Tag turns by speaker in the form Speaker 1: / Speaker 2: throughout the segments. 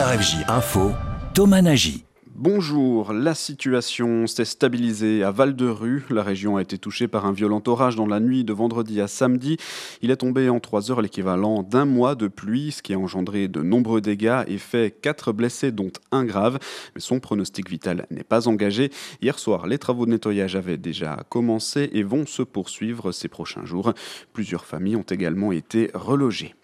Speaker 1: RFJ Info, Thomas Nagy.
Speaker 2: Bonjour, la situation s'est stabilisée à Val-de-Rue. La région a été touchée par un violent orage dans la nuit de vendredi à samedi. Il est tombé en 3 heures l'équivalent d'un mois de pluie, ce qui a engendré de nombreux dégâts et fait 4 blessés dont un grave. Mais son pronostic vital n'est pas engagé. Hier soir, les travaux de nettoyage avaient déjà commencé et vont se poursuivre ces prochains jours. Plusieurs familles ont également été relogées.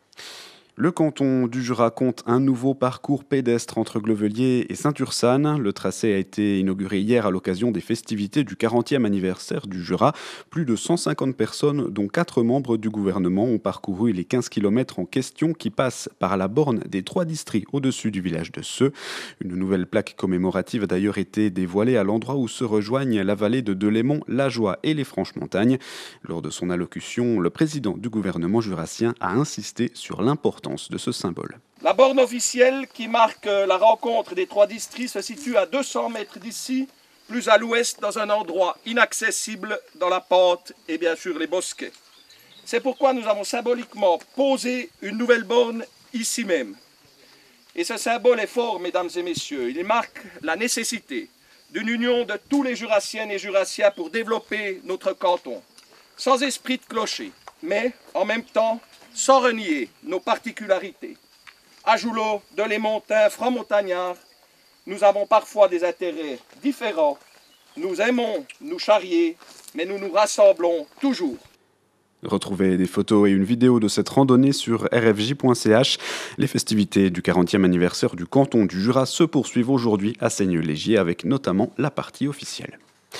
Speaker 2: Le canton du Jura compte un nouveau parcours pédestre entre Glevelier et Saint-Ursanne. Le tracé a été inauguré hier à l'occasion des festivités du 40e anniversaire du Jura. Plus de 150 personnes, dont 4 membres du gouvernement, ont parcouru les 15 km en question qui passent par la borne des 3 districts au-dessus du village de Seux. Une nouvelle plaque commémorative a d'ailleurs été dévoilée à l'endroit où se rejoignent la vallée de Delémont, la Joie et les Franches-Montagnes. Lors de son allocution, le président du gouvernement jurassien a insisté sur l'importance de ce symbole.
Speaker 3: La borne officielle qui marque la rencontre des 3 districts se situe à 200 mètres d'ici, plus à l'ouest dans un endroit inaccessible dans la pente et bien sûr les bosquets. C'est pourquoi nous avons symboliquement posé une nouvelle borne ici même. Et ce symbole est fort, mesdames et messieurs. Il marque la nécessité d'une union de tous les Jurassiennes et Jurassiens pour développer notre canton, sans esprit de clocher, mais en même temps sans renier nos particularités. À Joulot, Delémontain, Franc-Montagnard, nous avons parfois des intérêts différents. Nous aimons nous charrier, mais nous nous rassemblons toujours.
Speaker 2: Retrouvez des photos et une vidéo de cette randonnée sur rfj.ch. Les festivités du 40e anniversaire du canton du Jura se poursuivent aujourd'hui à Seigneux-Légier avec notamment la partie officielle.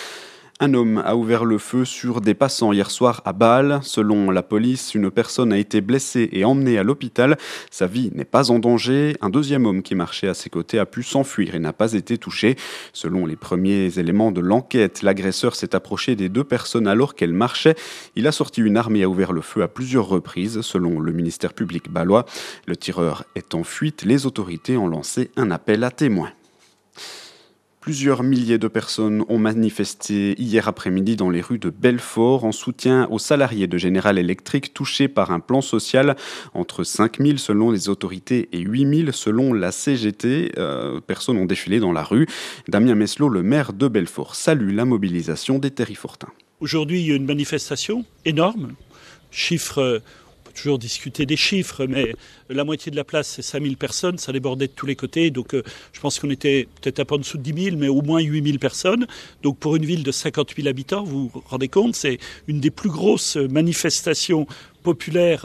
Speaker 2: Un homme a ouvert le feu sur des passants hier soir à Bâle. Selon la police, une personne a été blessée et emmenée à l'hôpital. Sa vie n'est pas en danger. Un deuxième homme qui marchait à ses côtés a pu s'enfuir et n'a pas été touché. Selon les premiers éléments de l'enquête, l'agresseur s'est approché des 2 personnes alors qu'elles marchaient. Il a sorti une arme et a ouvert le feu à plusieurs reprises, selon le ministère public bâlois. Le tireur est en fuite. Les autorités ont lancé un appel à témoins. Plusieurs milliers de personnes ont manifesté hier après-midi dans les rues de Belfort en soutien aux salariés de General Electric touchés par un plan social. Entre 5 000 selon les autorités et 8 000 selon la CGT. Personnes ont défilé dans la rue. Damien Meslot, le maire de Belfort, salue la mobilisation des terrifortains.
Speaker 4: Aujourd'hui, il y a une manifestation énorme. Chiffre... toujours discuter des chiffres, mais la moitié de la place, c'est 5 000 personnes, ça débordait de tous les côtés, donc je pense qu'on était peut-être un peu en dessous de 10 000, mais au moins 8 000 personnes. Donc pour une ville de 50 000 habitants, vous vous rendez compte, c'est une des plus grosses manifestations populaires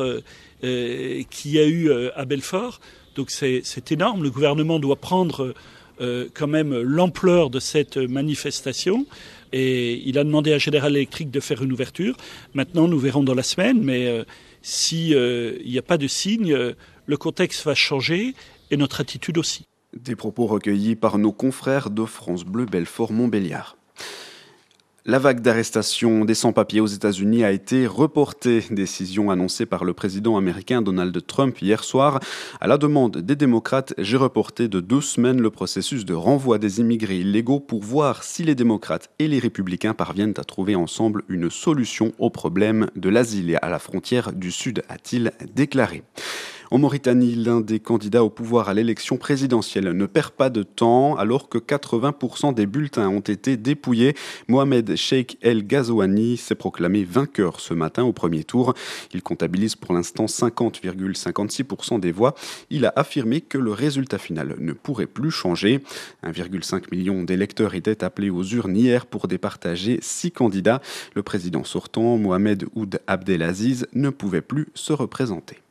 Speaker 4: qu'il y a eu à Belfort. Donc c'est énorme, le gouvernement doit prendre quand même l'ampleur de cette manifestation. Et il a demandé à General Electric de faire une ouverture. Maintenant, nous verrons dans la semaine, mais s'il n'y a pas de signe, le contexte va changer et notre attitude aussi.
Speaker 2: Des propos recueillis par nos confrères de France Bleu Belfort-Montbéliard. La vague d'arrestations des sans-papiers aux États-Unis a été reportée. Décision annoncée par le président américain Donald Trump hier soir. À la demande des démocrates, j'ai reporté de 2 semaines le processus de renvoi des immigrés illégaux pour voir si les démocrates et les républicains parviennent à trouver ensemble une solution au problème de l'asile et à la frontière du Sud, a-t-il déclaré. En Mauritanie, l'un des candidats au pouvoir à l'élection présidentielle ne perd pas de temps alors que 80% des bulletins ont été dépouillés. Mohamed Cheikh El Ghazouani s'est proclamé vainqueur ce matin au premier tour. Il comptabilise pour l'instant 50,56% des voix. Il a affirmé que le résultat final ne pourrait plus changer. 1,5 million d'électeurs étaient appelés aux urnes hier pour départager 6 candidats. Le président sortant, Mohamed Ould Abdelaziz, ne pouvait plus se représenter.